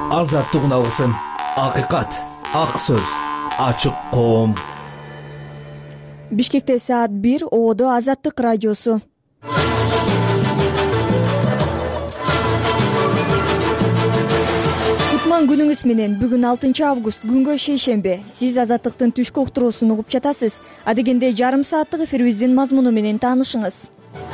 Азаттык алгысым, акыйкат, ак сөз, ачык коом. Бишкекте саат 1, Ободо Азаттык радиосу. Кутман күнүңүз менен. Бүгүн 6 август, күнгө шейшембе. Сиз Азаттыктын түшкү уктуруусун угуп жатасыз. Адегенде жарым сааттык эфирибиздин мазмуну менен таанышыңыз.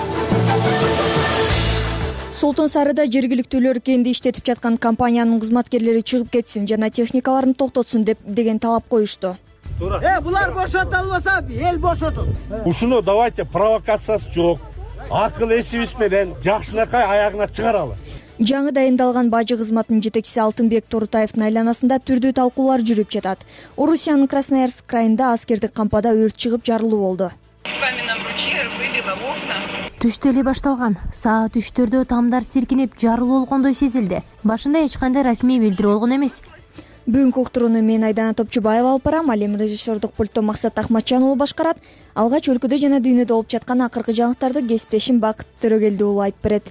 Солтон Сарыда жергиликтүүлөр кенди иштетип жаткан компаниянын кызматкерлери чыгып кетсин жана техникаларын токтотсун деген талап коюшту. Булар бошото албаса, эл бошотот. Ушуну давайте провокациясы жок. Акыл эсибиз менен жакшынакай аягына чыгаралы. Жаңы дайындалган бажы кызматынын жетекчиси Алтынбек Торутаевдин айланасында түрдүү талкуулар жүрүп жатат. Орусиянын Красноярск крайында аскердик кампада өрт чыгып жарылуу болду. Түштө эле башталган. Саат 3-төрдө тамдар силкинип жарылуу болгондой сезилди. Башында эч кандай расмий билдирүү болгон эмес. Бүгүнкү уктурууну мен Айдана Топчубаева алып барам. Ал эми режиссердук пультту Максат Ахматжан уулу башкарат. Алгач өлкөдө жана дүйнөдө болуп жаткан акыркы жаңылыктарды кесиптешим Бакыт Төрөгелди уулу айтып берет.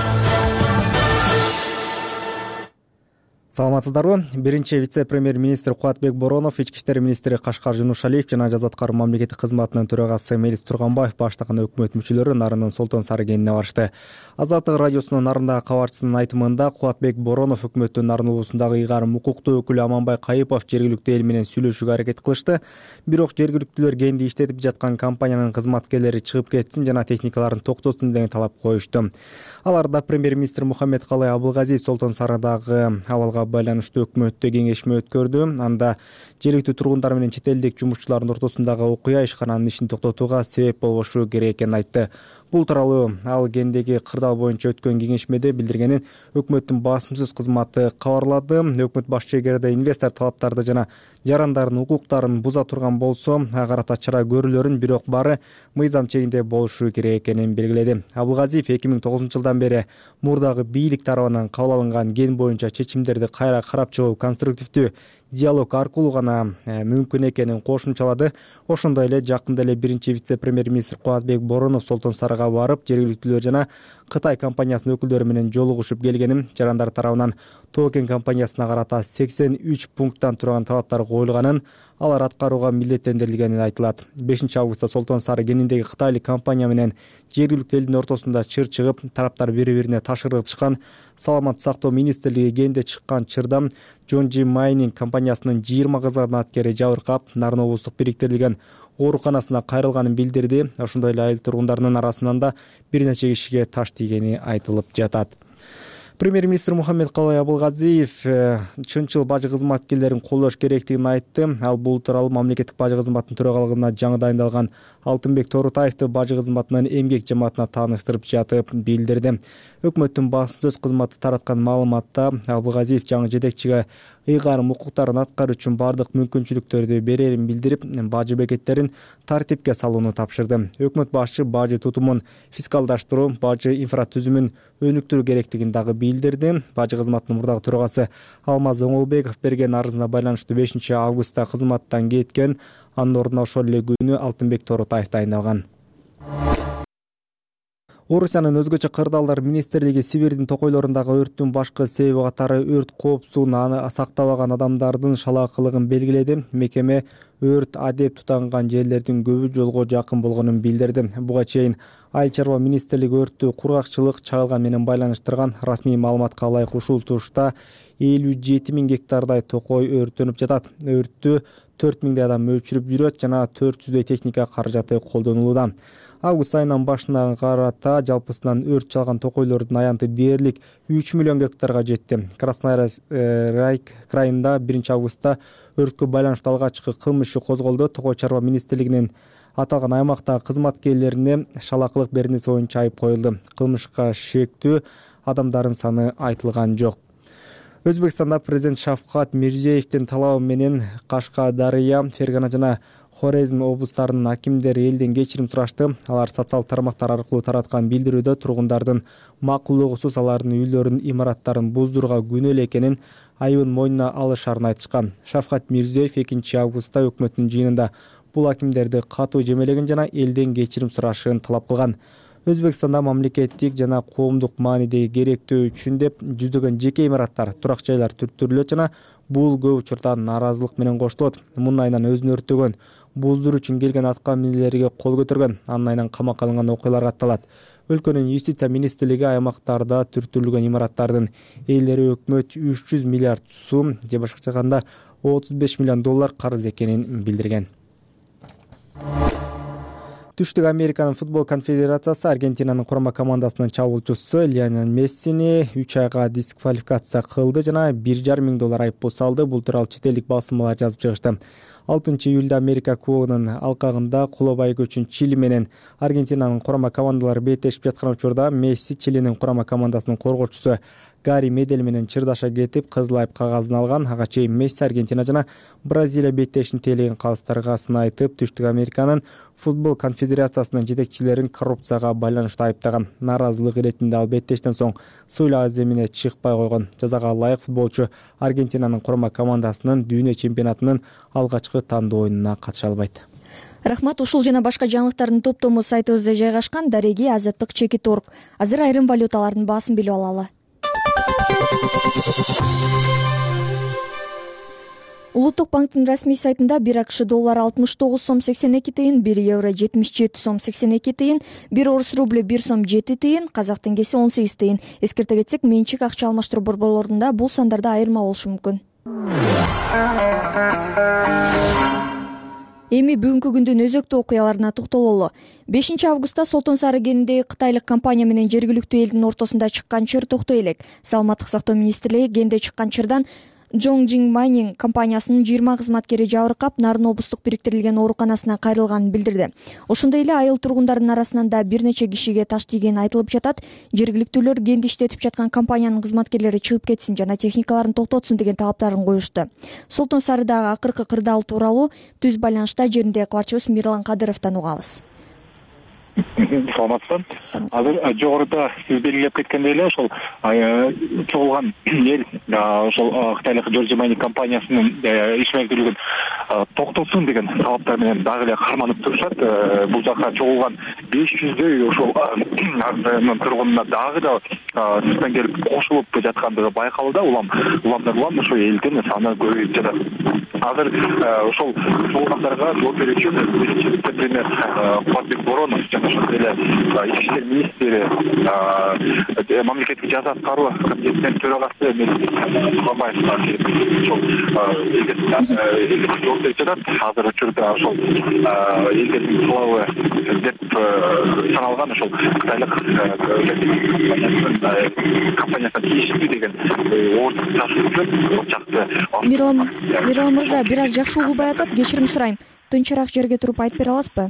Саламатсыздарбы? Биринчи вице-премьер-министр Кубатбек Боронов, ички иштер министри Кашкар Жунушалиев жана жаза аткаруу мамлекеттик кызматынын төрагасы Мелис Турганбаев баштаган өкмөт мүчөлөрү нарынын Солтон Сары кенине барышты. Азаттык радиосунун нарындагы кабарчысынын айтымында Кубатбек Боронов өкмөттүн нарын улусундагы ыйгарым укуктуу өкүлү Аманбай Кайыпов жергиликтүү эл менен сүйлөшүүгө аракет кылышты. Бирок жергиликтүүлөр кенди иштетип жаткан компаниянын кызматкерлери чыгып кетсин жана техникаларын токтотсун деген талап коюшту. Аларда премьер-министр Мухаммедкалый Абылгазиев Солтон Сарыдагы абалга байланыштуу өкмөттө кеңешме өткөрдү. Анда жергиликтүү тургундар менен чет элдик жумушчулардын ортосундагы окуя ишкананын ишин токтотууга себеп болбошу керек экенин айтты. Бул тууралуу ал кендеги кырдаал боюнча өткөн кеңешмеде билдиргенин өкмөттүн басымсыз кызматы кабарлады. Өкмөт башчы эгерде инвестор талаптарды жана жарандардын укуктарын буза турган болсо, ага карата чара көрүлөрүн, бирок баары мыйзам чегинде болушу керек экенин белгиледи. Абылгазиев 2009-жылдан бери мурдагы бийлик тарабынан кабыл алынган кен боюнча чечимдерди кайра карап чыгуу конструктивдүү диалог аркылуу гана мүмкүн экенин кошумчалады. Ошондой эле жакында эле биринчи вице-премьер-министр Кубатбек Боронов Солтон Сарыга барып, жергиликтүүлөр жана Кытай компаниясынын өкүлдөрү менен жолугушуп келгенин, жарандар тарабынан Токен компаниясына карата 83 пункттан турган талаптар коюлганын, алар аткарууга милдеттендирилгени айтылат. 5 августта Солтон Сары кениндеги кытайлык компания менен жергиликтүү элдин ортосунда чыр чыгып, тараптар бири-бирине ташырылышкан. Саламаттык сактоо министрлиги кенде чыккан чырдан Жонжи Майнинг компаниясынын 20 кызматкери жабыркап, Нарын облустук бириктирилген ооруканасына кайрылганын билдирди. Ошондой эле айыл тургундарынын арасынан да бир нече кишиге таш тийгени айтылып жатат. Премьер-министр Мухаммедкалый Абылгазиев чынчыл бажы кызматкерлерин колдош керектигин айтты. Ал бул тууралуу мамлекеттик бажы кызматынын төрагалыгына жаңы дайындалган Алтынбек Торутаевди бажы кызматынын эмгек жамаатына тааныштырып жатып билдирди. Өкмөттүн басымсыз кызматы тараткан маалыматта Абылгазиев жаңы жетекчиге ыйгарым укуктарын аткаруу үчүн бардык мүмкүнчүлүктөрдү берерин билдирип, бажы бекеттерин тартипке салууну тапшырды. Өкмөт башчы бажы тутумун фискалдаштыруу, бажы инфратүзүмүн өнүктүрүү керектигин дагы билдирди. Бажы кызматынын мурдагы төрагасы Алмаз Оңолбеков берген арызына байланыштуу 5 августта кызматтан кеткен. Анын ордуна ошол эле күнү Алтынбек Торутаев дайындалган. Орусиянын өзгөчө кырдаалдар министрлиги Сибирдин токойлорундагы өрттүн башкы себеби катары өрт коопсуздугун сактабаган адамдардын шалаакылыгын белгиледи. Мекеме өрт адеп тутанган жерлердин көбү жолго жакын болгонун билдирди. Буга чейин Айыл чарба министрлиги өрттү кургакчылык чагылган менен байланыштырган. Расмий маалыматка ылайык ушул тушта 57 000 гектардай токой өрттөнүп жатат. Өрттү 4 000 адам өчүрүп жүрөт жана 400 техника каражаты колдонулууда. Август айынын башына карата жалпысынан өрт чалган токойлордун аянты дээрлик 3 миллион гектарга жетти. Красноярск крайында 1 августта өрткө байланыштуу алгачкы кылмыш иши козголду. Токой чарба министрлигинин аталган аймактагы кызматкерлерине шалаакылык беренеси боюнча айып коюлду. Кылмышка шектүү адамдардын саны айтылган жок. Өзбекстанда президент Шавкат Мирзиевдин талабы менен Кашкадария, Фергана жана Хорезм облустарынын акимдери элден кечирим сурашты. Алар социалдык тармактар аркылуу тараткан билдирүүдө тургундардын макулдугусуз алардын үйлөрүнүн имараттарын буздурууга күнөөлүү экенин, айыбын мойнуна алышарын айтышкан. Шавкат Мирзиев 2 августта өкмөттүн жыйынында бул акимдерди катуу жемелеген жана элден кечирим сурашын талап кылган. Өзбекстанда мамлекеттик жана коомдук маанидеги керектөө үчүн деп жүздөгөн жеке имараттар, турак жайлар түрттүрүлөт жана бул көп учурда наразылык менен коштолот. Мунун айынан өзүн өрттөгөн, буздуруу үчүн келген атка минелерге кол көтөргөн, анын айынан камакка алынган окуялар катталат. Өлкөнүн юстиция министрлиги аймактарда түрттүрүлгөн имараттардын ээлери өкмөт 300 миллиард сом же башкача айтканда $35 миллион карыз экенин билдирген. Түштүк Американын футбол конфедерациясы Аргентинанын курама командасынын чабуулчусу Лионель Мессини 3 айга дисквалификация кылды жана $1,5 миң айыппул салды. Бул тууралуу чет элдик басылмалар жазып чыгышты. 6-июлда Америка кубогунун алкагында куло байгө үчүн Чили менен Аргентинанын курама командалары беттешип жаткан учурда Месси Чилинин курама командасынын коргоочусу Гари Медель менен чырдаша кетип, кызыл айып кагазын алган. Ага чейин Месси Аргентина жана Бразилия беттешин тейлеген калыстарга сын айтып, Түштүк Американын футбол конфедерациясынын жетекчилерин коррупцияга байланыштуу айыптаган. Наразылык иретинде ал беттештен соң суйлаа земине чыкпай койгон. Жазага ылайык футболчу Аргентинанын курама командасынын дүйнө чемпионатынын алгачкы тандоо оюнуна катыша албайт. Рахмат. Ушул жана башка жаңылыктардын топтому сайтыбызда жайгашкан. Дареги Азаттык Чекит.орg. Азыр айрым валюталардын баасын билип алалы. Улуттук банктын расмий сайтында 1 АКШ доллары 69 сом 82 тыйын, 1 евро 77 сом 82 тыйын, 1 орус рубль 1 сом 7 тыйын, казак теңгеси 18 тыйын. Эскерте кетсек, менчик акча алмаштыруу борборлорунда бул сандарда айырма болушу мүмкүн. Эми бүгүнкү күндүн өзөктүү окуяларына токтололу. 5 августта Солтон Сары кенинде кытайлык компания менен жергиликтүү элдин ортосунда чыккан чыр токтой элек. Саламаттык сактоо министрлиги кенде чыккан чырдан Jongjing Mining компаниясынын 20 кызматкери жабыркап, Нарын облустук бириктирилген ооруканасына кайрылганын билдирди. Ошондой эле айыл тургундардын арасынан да бир нече кишиге таш тийгени айтылып жатат. Жергиликтүүлөр кенди иштетип жаткан компаниянын кызматкерлери чыгып кетсин жана техникаларын токтотсун деген талаптарын коюшту. Солтон Сарыдагы акыркы кырдаал тууралуу түз байланышта жеринде кабарчыбыз Мирлан Кадыровдон угабыз. Саламатсызбы. Азыр жогоруда сиз белгилеп кеткендей эле ошол чогулган эл ошол кытайлык Jongjing Mining компаниясынын ишмердүүлүгүн токтотсун деген талаптар менен дагы эле карманып турушат. Бул жака чогулган 500дөй ошол тургунуна дагы да сырттан келип кошулуп жаткандыгы байкалууда. Уламдар ошол элдин саны көбөйүп жатат. Азыр ошол чогулгандарга жооп берүүчү вице-премьер Куатбек Боронов жана ошол эле ички иштер министри мамлекеттик жаза аткаруу комитетинин төрагасы Турганбаев жооп берип жатат. Азыр учурда ошол элдердин талабы деп саналган ошол кытайлык компаниясына тийиштүү деген ордун ташуучу жакты. Мирлан мырза, бир аз жакшы угулбай атат. Кечирим сурайм. Тынчыраак жерге туруп айтып бере аласызбы?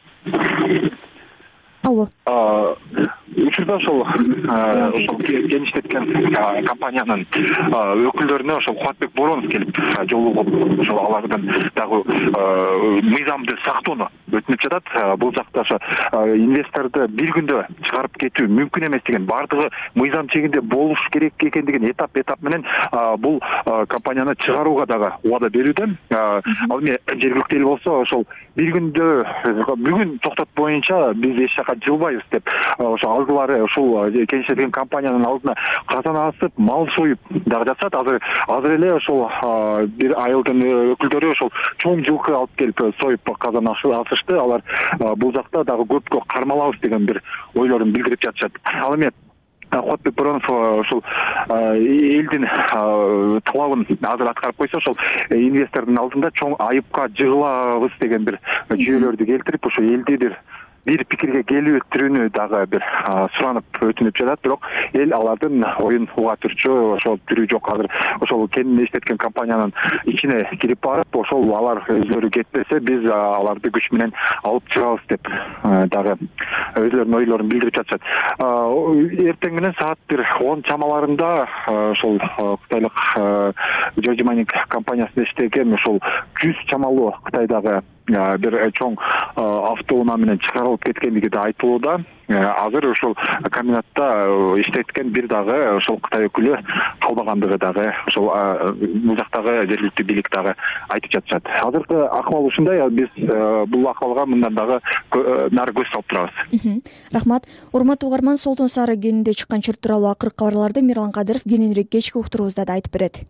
Алло. Учурда ошол кен иштеткен компаниянын өкүлдөрүнө ошол Куатбек Боронов келип жолугуп, ошол алардын дагы мыйзамды сактоону өтүнүп жатат. Бул жакта ошо инвесторду бир күндө чыгарып кетүү мүмкүн эмес деген, бардыгы мыйзам чегинде болуш керек экендигин этап менен бул компанияны чыгарууга дагы убада берүүдө. Ал эми жергиликтүү эл болсо ошол бир күндө бүгүн токтот боюнча биз эч жака жылбайбыз деп ошо алдылары ушул кен иштеткен компаниянын алдына казан асып, мал союп дагы жатышат. Азыр эле ошол бир айылдын өкүлдөрү ошол чоң жылкы алып келип союп казан асышты. Алар бул жакта дагы көпкө кармалабыз деген бир ойлорун билдирип жатышат. Ал эми Куатбек Боронов ошол элдин талабын азыр аткарып койсо, ошол инвестордун алдында чоң айыпка жыгылабыз деген бир жүйөлөрдү келтирип, ошо элди бир пикирге келиптирүүнү дагы бир суранып өтүнүп жатат. Бирок эл алардын оюн уга турчу ошол түрү жок. Азыр ошол кен иштеткен компаниянын ичине кирип барып, ошол алар өзлөрү кетпесе, биз аларды күч менен алып чыгабыз деп дагы өзлөрүнүн ойлорун билдирип жатышат. Эртең менен саат 10 чамаларында ошол кытайлык Jongjing Mining компаниясында иштеген ошол 100 чамалуу Кытайдагы бир чоң автоунаа менен чыгарылып кеткендиги да айтылууда. Азыр ошол комбинатта иштеткен бир дагы ошол Кытай өкүлү калбагандыгы дагы ошол бул жактагы жергиликтүү бийлик дагы айтып жатышат. Азыркы акыбал ушундай, биз бул акыбалга мындан дагы нары көз салып турабыз. Рахмат. Урматтуу угарман, Солтон Сары кенинде чыккан чыр тууралуу акыркы кабарларды Мирлан Кадыров кененирээк кечки уктуруубузда да айтып берет.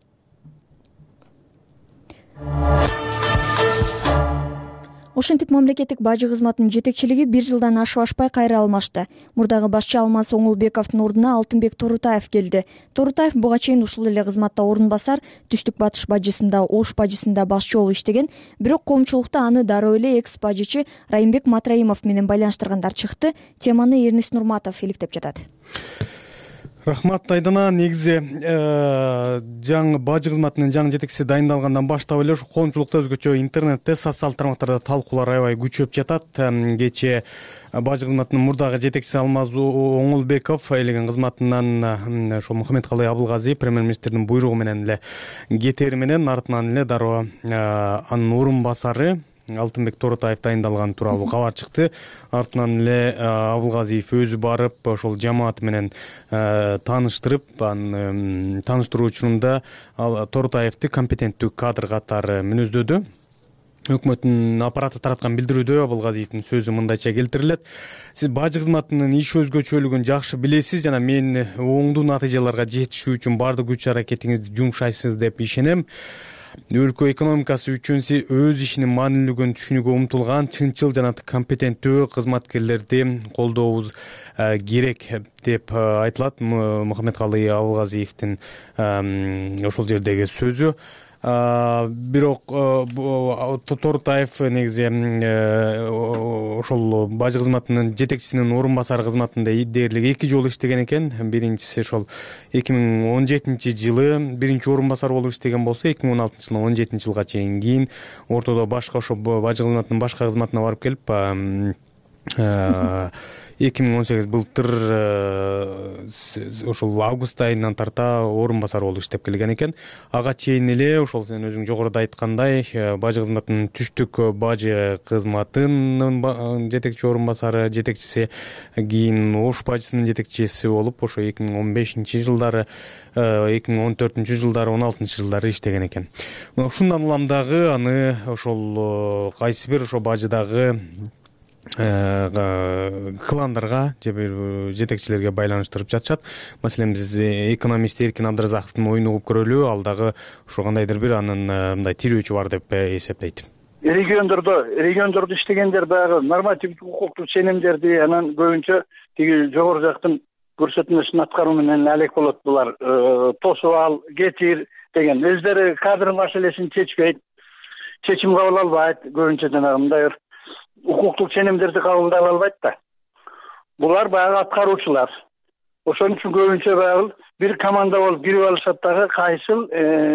Ошентип мамлекеттик бажы кызматынын жетекчилиги 1 жылдан ашып-ашпай кайра алмашты. Мурдагы башчы Алмаз Оңулбековдун ордуна Алтынбек Торутаев келди. Торутаев буга чейин ушул эле кызматта орун басар, Түштүк Батыш бажысында, Ош бажысында башчы болуп иштеген, бирок коомчулукта аны дароо эле экс-бажычы Райымбек Матраимов менен байланыштыргандар чыкты. Теманы Эрнест Нурматов иликтеп жатат. Рахмат, Айдана. Негизи жаңы бажы кызматынын жаңы жетекчиси дайындалгандан баштап эле ушу коомчулукта өзгөчө интернетте, социалдык тармактарда талкуулар аябай күчөп жатат. Кечээ бажы кызматынын мурдагы жетекчиси Алмаз Оңулбеков элеген кызматынан ошо Мухаммедкалый Абылгазиев премьер-министрдин буйругу менен эле кетери менен артынан эле дароо анын орун басары Алтынбек Торутаев дайындалган тууралуу кабар чыкты. Артынан эле Абылгазиев өзү барып ошол жамаат менен тааныштырып, тааныштыруу учурунда Торутаевди компетенттүү кадр катары мүнөздөдү. Өкмөттүн аппараты тараткан билдирүүдө Абылгазиевдин сөзү мындайча келтирилет: сиз бажы кызматынын иш өзгөчөлүгүн жакшы билесиз жана мен оңдуу натыйжаларга жетишүү үчүн бардык күч аракетиңизди жумшайсыз деп ишенем. Өлкө экономикасы үчүн сиз өз ишинин маанилүүлүгүн түшүнүүгө умтулган чынчыл жана компетенттүү кызматкерлерди колдообуз керек деп айтылат Мухаммедкалый Абылгазиевдин ошол жердеги сөзү. Бирок Торутаев негизи ошол бажы кызматынын жетекчисинин орун басары кызматында дээрлик 2 жолу иштеген экен. Биринчиси ошол 2017-жылы биринчи орун басары болуп иштеген болсо, 2016-жылдан 17-жылга чейин кийин ортодо башка ошо бажы кызматынын башка кызматына барып келип 2018 былтыр ошол август айынан тарта орун басары болуп иштеп келген экен. Ага чейин эле ошол сен өзүң жогоруда айткандай бажы кызматынын Түштүк бажы кызматынын жетекчи орун басары, жетекчиси, кийин Ош бажысынын жетекчиси болуп ошо 2015-жылдары, 2014-жылдары, 16-жылдары иштеген экен. Ушундан улам дагы аны ошол кайсы бир ошо бажыдагы кландарга же бир жетекчилерге байланыштырып жатышат. Маселен, биз экономист Эркин Абдыразаковдун оюн угуп көрөлү, ал дагы ошо кандайдыр бир анын мындай тирөөчү бар деп эсептейт. Региондордо иштегендер баягы нормативдик укуктук ченемдерди анан көбүнчө тиги жогору жактын көрсөтмөсүн аткаруу менен алек болот. Булар тосуп ал, кетир деген өздөрү кадр маселесин чечпейт, чечим кабыл албайт. Көбүнчө жанагы мындай укуктук ченемдерди кабылдай албайт да. Булар баягы аткаруучулар. Ошон үчүн көбүнчө баягы бир команда болуп кирип алышат дагы, кайсыл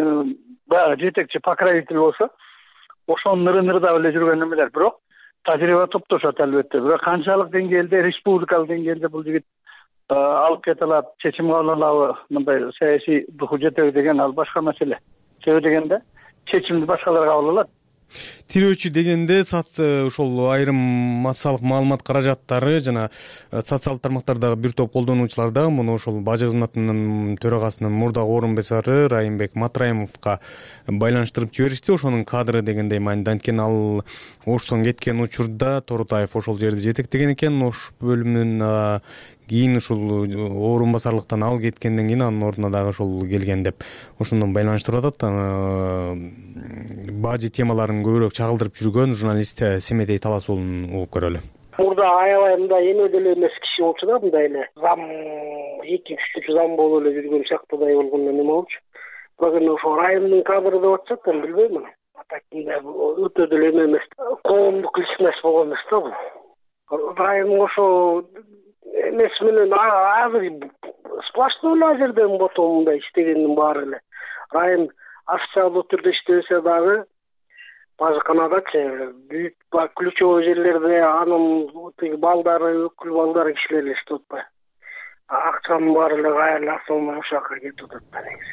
баягы жетекчи покровитель болсо, ошонун ныры-нырдап эле жүргөн эмелер. Бирок тажрыйба топтошот албетте. Бирок канчалык деңгээлде, республикалык деңгээлде бул жигит алып кете алат, чечим кабыл алабы, мындай саясий духу жетеби деген ал башка маселе. Себеби дегенде чечимди башкалар кабыл алат. Тирөөчү дегенде ошол айрым массалык маалымат каражаттары жана социалдык тармактардагы бир топ колдонуучулар дагы муну ошол бажы кызматынын төрагасынын мурдагы орун басары Райымбек Матраимовго байланыштырып жиберишти. Ошонун кадры дегендей мааниден, анткени ал Оштон кеткен учурда Торутаев ошол жерди жетектеген экен. Ош бөлүмүнүн кийин ушул орун басарлыктан ал кеткенден кийин анын ордуна дагы ошол келген деп ошондон байланыштырып атат. Бажы темаларын көбүрөөк чагылдырып жүргөн журналист Семетей Талас уулун угуп көрөлү. Мурда аябай мындай эме деле эмес киши болчу да, мындай эле зам, 2-3 зам болуп эле жүргөн сыяктуудай болгондон эме болчу. Бирок эми ошо райондун кадры деп атышат, мен билбейм аны. Атакында өтө деле эме эмес, коомдук личность болгон эмес да бул. Район ошо эмес менен азыр сплошной лазерден ботом мындай иштегендин баары эле. Район официалдуу түрдө иштесе дагы бажыканадачы бүт ключевой жерлерде анын балдары, өкүл балдары кишилер иштеп атпайбы. акчанын баардыгы айрылып сонун ушакка кетип атат да негизи.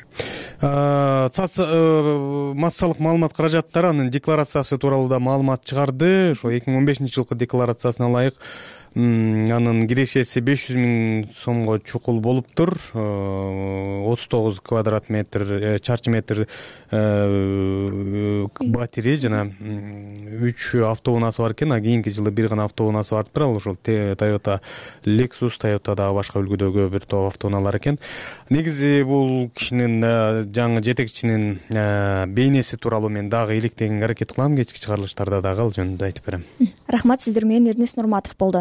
Массалык маалымат каражаттары анын декларациясы тууралуу да маалымат чыгарды. Ошо 2015-жылкы декларациясына ылайык анын кирешеси 500 000 сомго чукул болуптур. 39 квадрат метр, чарчы метр батири жана 3 автоунаасы бар экен. Кийинки жылы бир гана автоунаасы барыптыр. Ал ошол Toyota Lexus, Toyota дагы башка үлгүдөгү бир топ автоунаалар экен. Негизи бул кишинин жаңы жетекчинин бейнеси тууралуу мен дагы иликтегенге аракет кылам. Кечки чыгарылыштарда дагы ал жөнүндө айтып берем. Рахмат, сиздер менен Эрнест Нурматов болду.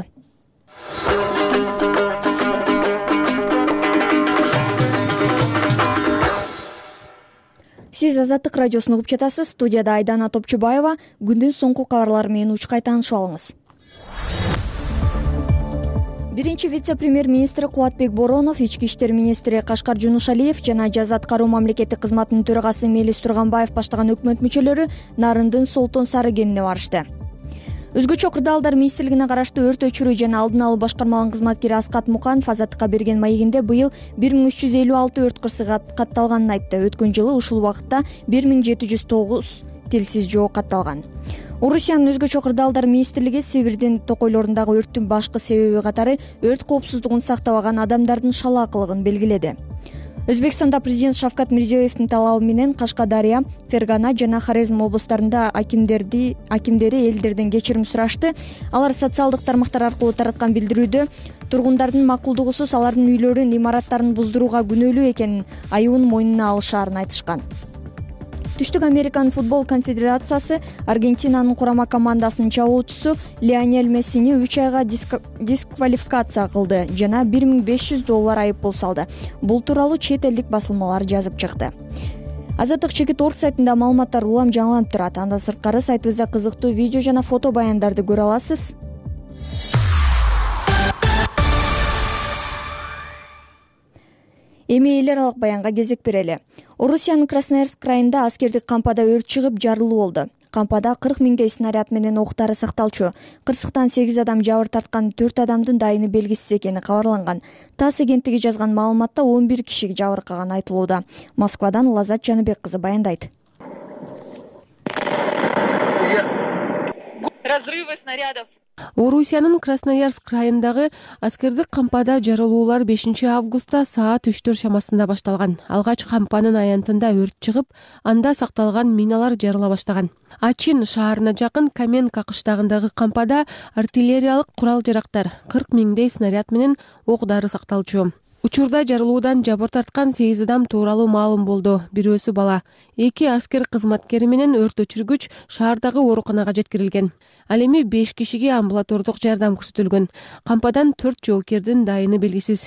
Сиз Азаттык радиосун угуп жатасыз. Студияда Айдана Топчубаева. Күндүн соңку кабарлары менен учкай таанышып алыңыз. Биринчи вице-премьер-министри Кубатбек Боронов, ички иштер министри Кашкар Жунушалиев жана жаза аткаруу мамлекеттик кызматынын төрагасы Мелис Турганбаев баштаган өкмөт мүчөлөрү Нарындын Солтон Сары кенине барышты. Өзгөчө кырдаалдар министрлигине караштуу өрт өчүрүү жана алдын алуу башкармалыгынын кызматкери Аскат Муканов Азаттыкка берген маегинде быйыл 1356 өрт кырсыгы катталганын айтты. Өткөн жылы ушул убакытта 1709 тилсиз жоо катталган. Орусиянын өзгөчө кырдаалдар министрлиги Сибирдин токойлорундагы өрттүн башкы себеби катары өрт коопсуздугун сактабаган адамдардын шалаакылыгын белгиледи. Өзбекстанда президент Шавкат Мирзиёевдин талабы менен Кашкадария, Фергана жана Хорезм облустарында акимдери элдерден кечирим сурашты. Алар социалдык тармактар аркылуу тараткан билдирүүдө тургундардын макулдугусуз алардын үйлөрүн, имараттарын буздурууга күнөөлүү экенин айыбын мойнуна алышаарын айтышкан. Түштүк Американ футбол конфедерациясы Аргентинанын курама командасынын чабуучусу Лионель Мессини 3 айга дисквалификация кылды жана $1500 айып пул салды. Бул тууралуу чет элдик басылмалар жазып чыкты. Азаттык.org сайтында маалыматтар улам жаңыланып турат. Андан сырткары сайтыбызда кызыктуу видео жана фото баяндарды көрө аласыз. Эми эл аралык баянга кезек берели. Орусиянын Красноярск крайында аскердик кампада өрт чыгып жарылуу болду. Кампада 40 000 снаряд менен октары сакталчу. Кырсыктан 8 адам жабыр тарткан, 4 адамдын дайыны белгисиз экени кабарланган. ТАСС агенттиги жазган маалыматта 11 киши жабыркаган айтылууда. Москвадан Лазат Жаныбек кызы баяндайт. Разрывы снарядов. Орусиянын Красноярск крайындагы аскердик кампада жарылуулар 5 августта саат 3 шамасында башталган. Алгач кампанын аянтында өрт чыгып, анда сакталган миналар жарыла баштаган. Ачин шаарына жакын Каменка кыштагындагы кампада артиллериялык курал-жарактар 40 000 снаряд менен ок-дары сакталчу. Учурда жарылуудан жабыр тарткан 8 адам тууралуу маалым болду. Бирөөсү бала. 2 аскер кызматкери менен өрт өчүргүч шаардагы ооруканага жеткирилген. Ал эми 5 кишиге амбулатордук жардам көрсөтүлгөн. Кампадан 4 жоокердин дайыны белгисиз.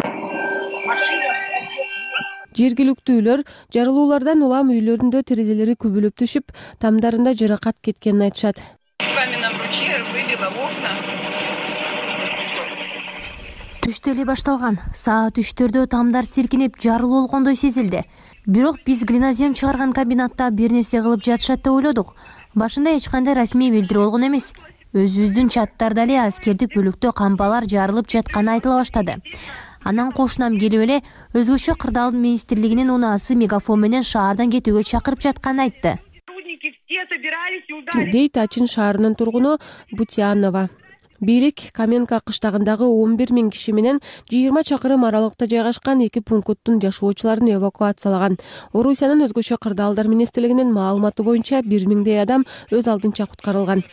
Жергиликтүүлөр жарылуулардан улам үйлөрүндө терезелери күбөлөп түшүп, тамдарында жаракат кеткенин айтышат. Түштө эле башталган. Саат 3-төрдө тамдар силкинип жарылуу болгондой сезилди. Бирок биз глинозем чыгарган комбинатта бир нерсе кылып жатышат деп ойлодук. Башында эч кандай расмий билдирүү болгон эмес. Өзүбүздүн чаттарда эле аскердик бөлүктө кампалар жарылып жатканы айтыла баштады. Анан кошунам келип эле өзгөчө кырдаалдын министрлигинин унаасы мегафон менен шаардан кетүүгө чакырып жатканын айтты. Дейт Ачин шаарынын тургуну Бутянова. Бийлик Каменка кыштагындагы 11 000 киши менен 20 чакырым аралыкта жайгашкан 2 пункттун жашоочуларын эвакуациялаган. Орусиянын өзгөчө кырдаалдар министрлигинин маалыматы боюнча 1000 адам өз алдынча куткарылган.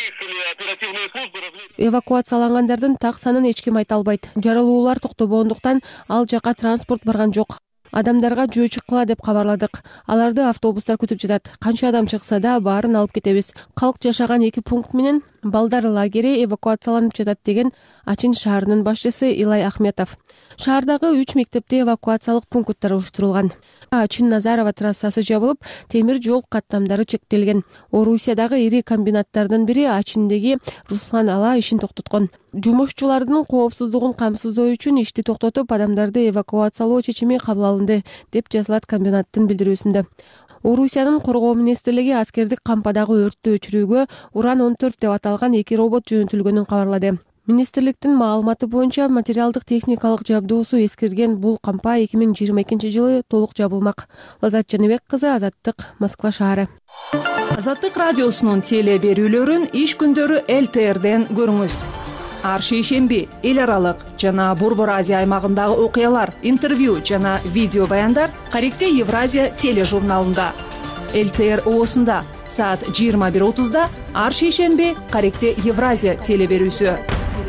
Эвакуациялангандардын так санын эч ким айта албайт. Жарылуулар токтобогондуктан ал жака транспорт барган жок. Адамдарга жөө чыккыла деп кабарладык. Аларды автобустар күтүп жатат. Канча адам чыкса да баарын алып кетебиз. Калк жашаган 2 пункт менен балдар лагери эвакуацияланып жатат деген Ачин шаарынын башчысы Илай Ахметов. Шаардагы 3 мектепте эвакуациялык пункттар уюштурулган. Ачин Назарова трассасы жабылып, темир жол каттамдары чектелген. Орусиядагы ири комбинаттардын бири Ачиндеги Руслан Ала ишин токтоткон. Жумушчулардын коопсуздугун камсыздоо үчүн ишти токтотуп, адамдарды эвакуациялоо чечими кабыл алынды, деп жазылат комбинаттын билдирүүсүндө. Орусиянын коргоо министрлиги аскердик кампадагы өрттү өчүрүүгө Уран-14 деп аталган 2 робот жөнөтүлгөнүн кабарлады. министрликтин маалыматы боюнча материалдык техникалык жабдуусу эскирген бул кампа 2022 толук жабылмак. Лазат Жаныбек кызы, Азаттык, Москва шаары. Азаттык радиосунун теле берүүлөрүн иш күндөрү ЛТРден көрүңүз. Ар шейшемби эл аралык жана Борбор Азия аймагындагы окуялар, интервью жана видео баяндар Каректе Евразия тележурналында. ЛТР оосунда саат 21:30 ар шейшемби Каректе Евразия теле берүүсү.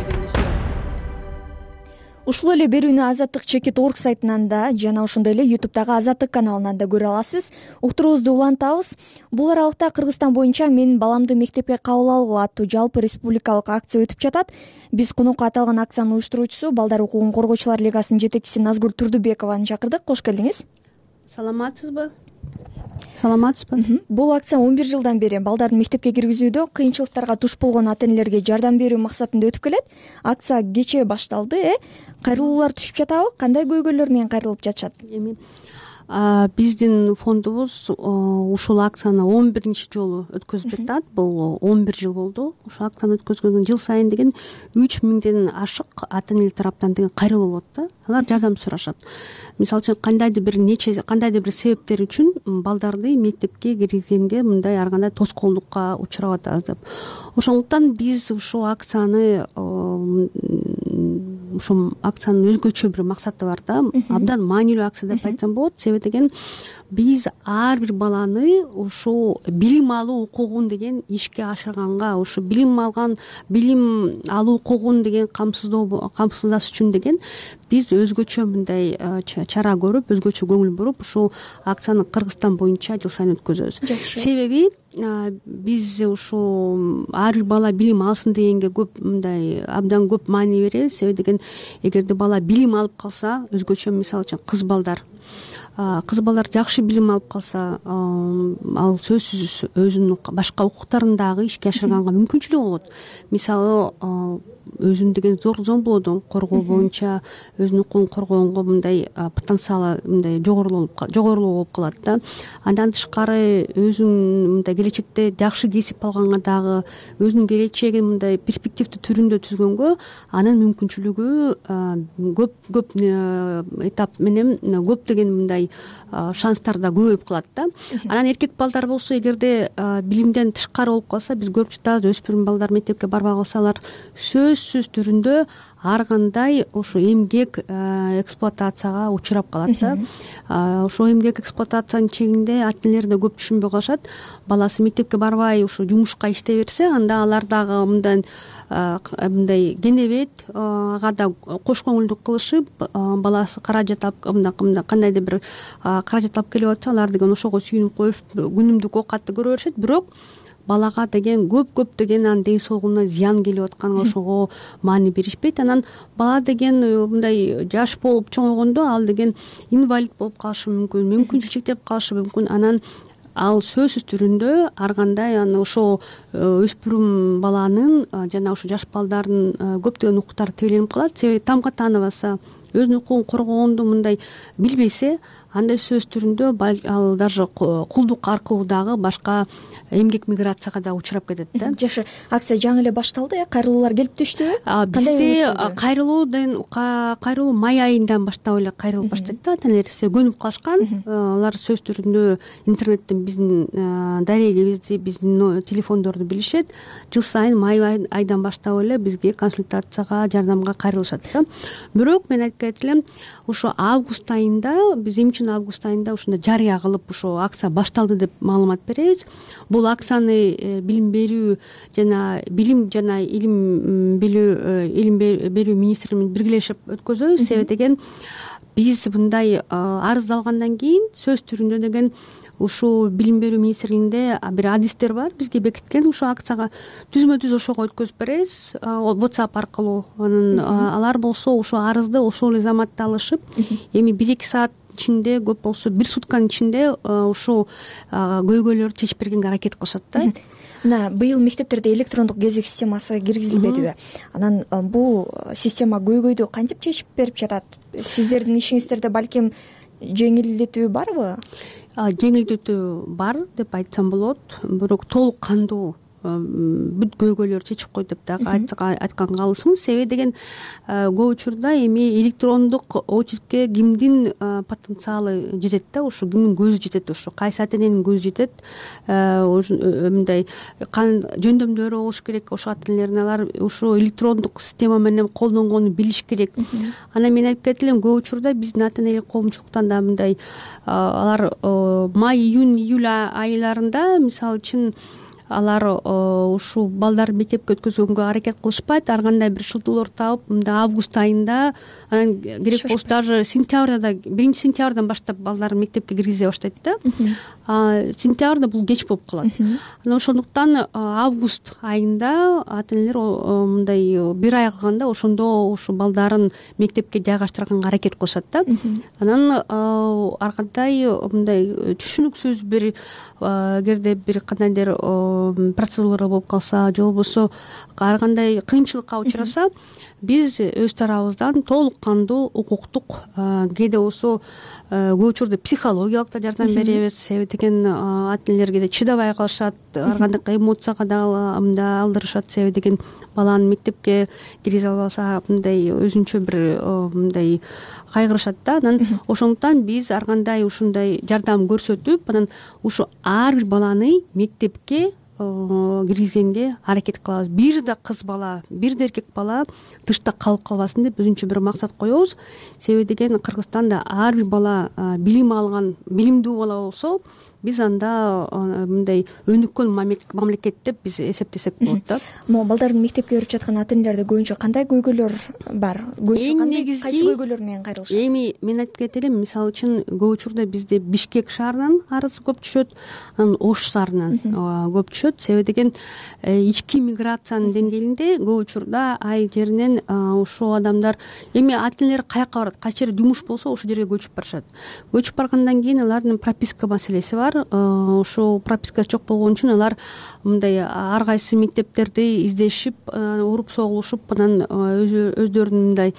Ушул эле берүүнү Азаттык.org сайтынан да жана ошондой эле YouTube'дагы Азаттык каналынан да көрө аласыз. Уктуруубузду улантабыз. Бул аралыкта Кыргызстан боюнча "Мен баламды мектепке кабыл алгыла" аттуу жалпы республикалык акция өтүп жатат. Биз конокко аталган акциянын уюштуруучусу Балдар укугун коргоочулар лигасынын жетекчиси Назгүл Турдубекованы чакырдык. Кош келдиңиз. Саламатсызбы? Бул акция 11 жылдан бери балдарды мектепке киргизүүдө кыйынчылыктарга туш болгон ата-энелерге жардам берүү максатында өтүп келет. Акция кечээ башталды. Кайрылуулар түшүп жатабы? Кандай көйгөйлөр менен кайрылып жатышат? Биздин фондубуз ушул акцияны 11 жолу өткөзүп жатат. Бул 11 жыл болду. Ушул акцияны өткөзгөндөн жыл сайын деген 3000ден ашык ата-энелер тараптан деген кайрылуу болот да. Алар жардам сурашат. Мисалы үчүн кандайдыр бир себептер үчүн балдарды мектепке киргизгенге мындай ар кандай тоскоолдукка учурап атабыз деп. Ошондуктан биз ушул акциянын өзгөчө бир максаты бар да. Абдан маанилүү акция деп айтсам болот. Себеби деген биз ар бир баланы ушул билим алуу укугун деген ишке ашырганга, ушу билим алуу укугун деген камсыздаш үчүн деген биз өзгөчө мындай чара көрүп, өзгөчө көңүл буруп ушул акцияны Кыргызстан боюнча жыл сайын өткөзөбүз. Себеби биз ушул ар бир бала билим алсын дегенге абдан көп маани беребиз. Себеби деген эгерде бала билим алып калса, өзгөчө мисалы үчүн кыз балдар жакшы билим алып калса, ал сөзсүз өзүнүн башка укуктарын дагы ишке ашырганга мүмкүнчүлүгү болот. Мисалы өзүн деген зор зомбулоодон коргоо боюнча өзүнүн укугун коргогонго мындай потенциалы мындай жогорулуу болуп калат да. Андан тышкары өзүн мындай келечекте жакшы кесип алганга дагы өзүнүн келечегин мындай перспективдүү түрүндө түзгөнгө анын мүмкүнчүлүгү көп этап менен көп деген мындай шанстар да көбөйүп калат да. Анан эркек балдар болсо, эгерде билимден тышкары болуп калса, биз көрүп жатабыз, өспүрүм балдар мектепке барбай калса, алар сөзсүз түрүндө ар кандай ошо эмгек эксплуатацияга учурап калат да. Ошо эмгек эксплуатациянын чегинде ата-энелер да көп түшүнбөй калышат. Баласы мектепке барбай ушу жумушка иштей берсе, анда алар дагы мындай кенебет, ага да кош көңүлдүк кылышып, баласы каражат кандайдыр бир каражат алып келип атса, алар деген ошого сүйүнүп коюп күнүмдүк оокатты көрө беришет. Бирок балага деген көп деген анын ден соолугуна зыян келип аткан, ошого маани беришпейт. Анан бала деген мындай жаш болуп чоңойгондо ал деген инвалид болуп калышы мүмкүн, мүмкүнчүлүк чектелип калышы мүмкүн. Анан ал сөзсүз түрүндө ар кандай ошо өспүрүм баланын жана ошо жаш балдардын көптөгөн укуктары тебеленип калат. Себеби тамга тааныбаса, өзүнүн укугун коргогонду мындай билбесе, андай сөз түрүндө ал даже кулдук аркылуу дагы башка эмгек миграцияга да учурап кетет да. Жакшы, акция жаңы эле башталды, кайрылуулар келип түштүбү? Бизде кайрылуу май айынан баштап эле кайрылып баштайт да. Ата-энелер көнүп калышкан. Алар сөз түрүндө интернеттен биздин дарегибизди, биздин телефондорду билишет. Жыл сайын май айдан баштап эле бизге консультацияга, жардамга кайрылышат да. Бирок мен айтып кетем, ошо август айында, биз август айында ушундай жарыя кылып ошо акция башталды деп маалымат беребиз. Бул акцияны билим берүү жана илим берүү министрлиги менен биргелешип өткөзөбүз. Себеби деген биз мындай арыз алгандан кийин сөз түрүндө деген ушул билим берүү министрлигинде бир адистер бар, бизге бекиткен. Ушул акцияга түзмө-түз ошого өткөзүп беребиз WhatsApp аркылуу. Анан алар болсо ушул арызды ошол эле заматта алышып, эми 1-2 саат ичинде, көп болсо 1 сутканын ичинде ушул көйгөйлөрдү чечип бергенге аракет кылышат да. Мына быйыл мектептерде электрондук кезек системасы киргизилбедиби? Анан бул система көйгөйдү кантип чечип берип жатат? Сиздердин ишиңиздерде балким жеңилдетүү барбы? Жеңилдетүү бар деп айтсам болот, бирок толук кандуу бүт көйгөйлөрдү чечип койду деп дагы айтканга алысмыз. Себеби деген көп учурда эми электрондук очередке кимдин потенциалы жетет да, ушу кимдин көзү жетет, ушу кайсы ата эненин көзү жетет, мындай жөндөмдөрү болуш керек. Ошо ата энелердин алар ушу электрондук система менен колдонгонун билиш керек. Анан мен айтып кетти элем, көп учурда биздин ата энелик коомчулуктан да мындай алар май, июнь, июль айларында мисалы үчүн алар ушул балдарды мектепке өткөзгөнгө аракет кылышпайт. Ар кандай бир шылтоолор таап, мындай август айында, анан керек болсо даже сентябрда да, 1-сентябрдан баштап балдар мектепке киргизе баштайт да. Сентябрда бул кеч болуп калат. Анан ошондуктан август айында ата энелер мындай бир ай калганда ошондо ушу балдарын мектепке жайгаштырганга аракет кылышат да. Анан ар кандай мындай түшүнүксүз бир эгерде бир кандайдыр процедуралар болуп калса же болбосо ар кандай кыйынчылыкка учураса, биз өз тарабыбыздан толук кандуу укуктук, кээде болсо көп учурда психологиялык да жардам беребиз. Себеби деген ата энелер кээде чыдабай калышат, ар кандай эмоцияга да мындай алдырышат. Себеби деген баланы мектепке киргизе албаса мындай өзүнчө бир мындай кайгырышат да. Анан ошондуктан биз ар кандай ушундай жардам көрсөтүп, анан ушу ар бир баланы мектепке киргизгенге аракет кылабыз. Бир да кыз бала, бир да эркек бала тышта калып калбасын деп өзүнчө бир максат коебуз. Себеби деген Кыргызстанда ар бир бала билим алган, билимдүү бала болсо, биз анда мындай өнүккөн мамлекет деп биз эсептесек болот да. Могу балдардын мектепке барып жаткан ата энелерде көбүнчө кандай көйгөйлөр бар? Кайсы көйгөйлөр менен кайрылышат? Эми мен айтып кетелим, мисалы үчүн көп учурда бизде Бишкек шаарынан арыз көп түшөт, анан Ош шаарынан көп түшөт. Себеби деген ички миграциянын деңгээлинде көп учурда айыл жеринен ушул адамдар эми ата энелер каяка барат, кайсы жерде жумуш болсо ошол жерге көчүп барышат. Көчүп баргандан кийин алардын прописка маселеси бар. Ошол прописка жок болгон үчүн алар мындай ар кайсы мектептерди издешип, уруп согулушуп, анан өздөрүнүн мындай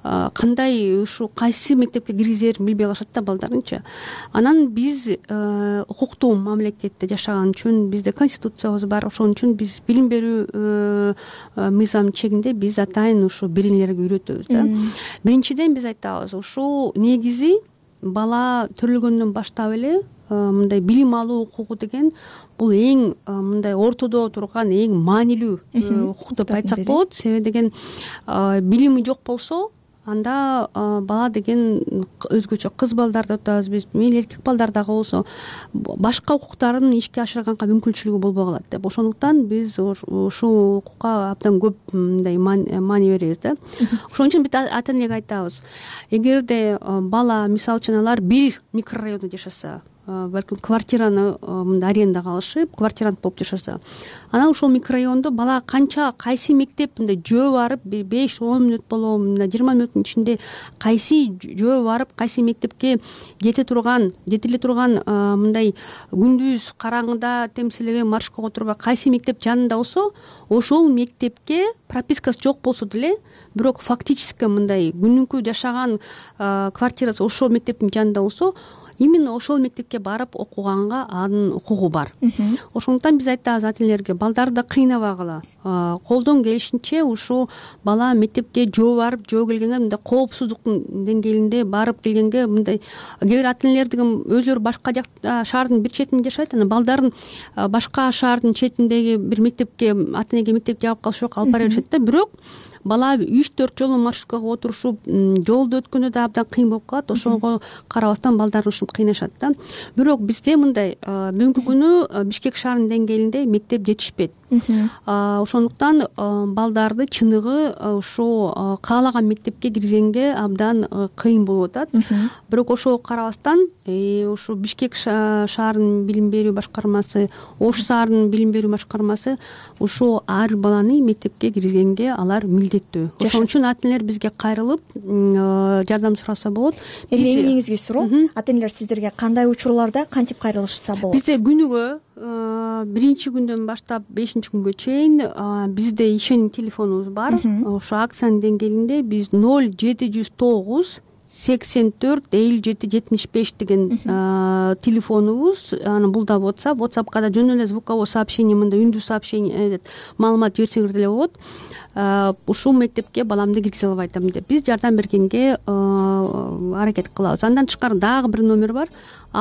кандай ушу кайсы мектепке киргизерин билбей калышат да балдарынчы. Анан биз укуктуу мамлекетте жашаган үчүн бизде конституциябыз бар. Ошон үчүн биз билим берүү мыйзам чегинде биз атайын ушу беренелерге үйрөтөбүз да. Биринчиден биз айтабыз, ушул негизи бала төрөлгөндөн баштап эле мындай билим алуу укугу деген бул эң мындай ортодо турган эң маанилүү укук деп айтсак болот. Себеби деген билими жок болсо, анда бала деген өзгөчө кыз балдарды атабыз биз, мейли эркек балдар дагы болсо башка укуктарын ишке ашырганга мүмкүнчүлүгү болбой калат деп. Ошондуктан биз ушул укукка абдан көп мындай маани беребиз да. Ошон үчүн биз ата энеге айтабыз, эгерде бала мисалы үчүн алар бир микрорайондо жашаса, балким квартираны мындай арендага алышып, квартирант болуп жашаса, анан ошол микрорайондо бала кайсы мектеп мындай жөө барып 5-10 мүнөт болобу, мындай 20 мүнөттүн ичинде кайсы жөө барып, кайсы мектепке жетиле турган мындай күндүз караңгыда темселебей маршрутка отурбай кайсы мектеп жанында болсо, ошол мектепке пропискасы жок болсо деле, бирок фактически мындай күнүмкү жашаган квартирасы ошол мектептин жанында болсо, именно ошол мектепке барып окуганга анын укугу бар. Ошондуктан биз айтабыз ата энелерге, балдарды кыйнабагыла, колдон келишинче ушу бала мектепке жөө барып, жөө келгенге мындай коопсуздуктун деңгээлинде барып келгенге мындай кээ бир ата энелер деген өзүлөрү башка жакта шаардын бир четинде жашайт, анан балдарын башка шаардын четиндеги бир мектепке, ата энеге мектепти жаап калыш жок, алып бара беришет да. Бирок бала 3-4 жолу маршруткага отурушуп, жолду өткөндө да абдан кыйын болуп калат. Ошого карабастан балдар ушинтип кыйнашат да. Бирок бизде мындай бүгүнкү күнү Бишкек шаарынын деңгээлинде мектеп жетишпейт. Ошондуктан балдарды чыныгы ошо каалаган мектепке киргизгенге абдан кыйын болуп атат. Бирок ошого карабастан ушу Бишкек шаарынын билим берүү башкармасы, Ош шаарынын билим берүү башкармасы ушу ар баланы мектепке киргизгенге алар милдеттүү. Ошон үчүн ата энелер бизге кайрылып жардам сураса болот. Эми эң негизги суроо, ата энелер сиздерге кандай учурларда кантип кайрылышса болот? Бизде күнүгө биринчи күндөн баштап 5-күнгө чейин бизде ишеним телефонубуз бар. Ошо акциянын деңгээлинде биз 0709 845775 деген телефонубуз. Анан бул да WhatsAppка да жөн эле звуковой сообщение, мындай үндүү сообщение маалымат жиберсеңер деле болот. Ушул мектепке баламды киргизе албай атам деп биз жардам бергенге аракет кылабыз. Андан тышкары дагы бир номер бар,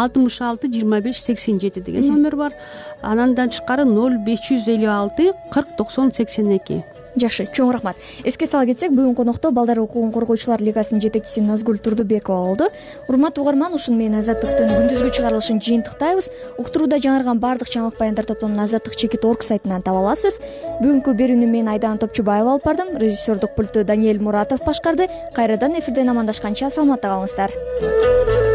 662587 деген номер бар. Андан тышкары 0556 40 90 82. Жакшы, чоң рахмат. Эске сала кетсек, бүгүн конокто Балдар укугун коргоочулар лигасынын жетекчиси Назгүл Турдубекова болду. Урматтуу угарман, ушуну менен Азаттыктын күндүзгү чыгарылышын жыйынтыктайбыз. Уктурууда жаңырган баардык жаңылык баяндар топтомун azаттык.org сайтынан таба аласыз. Бүгүнкү берүүнү мен Айдан Топчубаева алып бардым. Режиссердук пультту Даниэль Муратов башкарды. Кайрадан эфирден амандашканча саламатта калыңыздар.